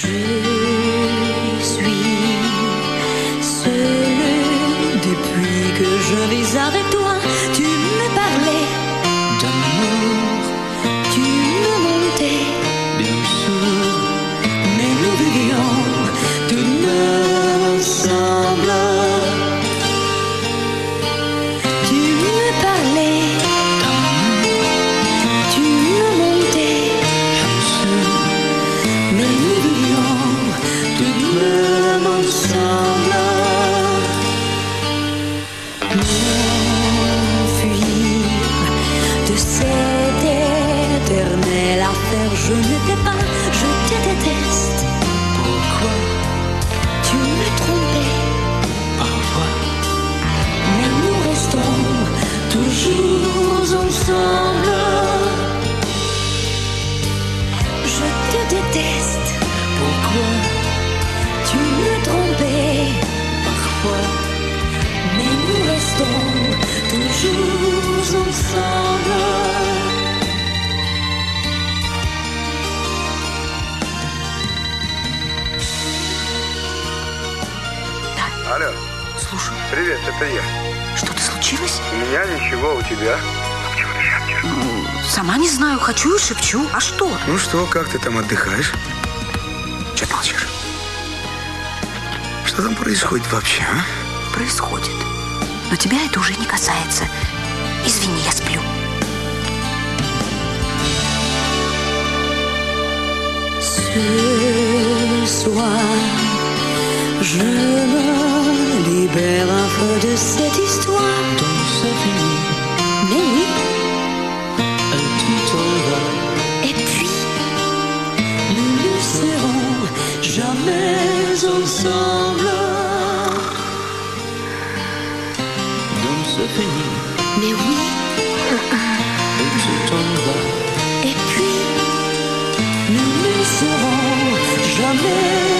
Je suis seule depuis que je vis avec toi. Tu me parlais d'amour, tu me montais bien sûr, mais nous vivions tout de même ensemble. Tu me parlais d'amour, tu me montais bien sûr, mais nous vivions tout de même ensemble. M'enfuir de cette éternelle affaire, je ne t'ai pas, je te déteste. Pourquoi tu me trompais parfois, mais nous restons toujours ensemble. Je te déteste. Pourquoi tu me trompais parfois, mais nous restons toujours ensemble. Алло. Слушай, Привет, это я. что-то случилось? У меня ничего, у тебя? Почему ты шепчешь? Сама не знаю, хочу и шепчу. А что? Ну что, как ты там отдыхаешь? Че ты молчишь? Что там происходит вообще, а? Происходит. Но тебя это уже не касается. Извини, я сплю. Ce soir, je me libère un peu de cette histoire. Donc c'est fini, Mais oui, et tu t'en vas. et puis nous ne serons jamais ensemble. Donc c'est fini, Mais oui, et tu t'en vas. et puis nous ne serons jamais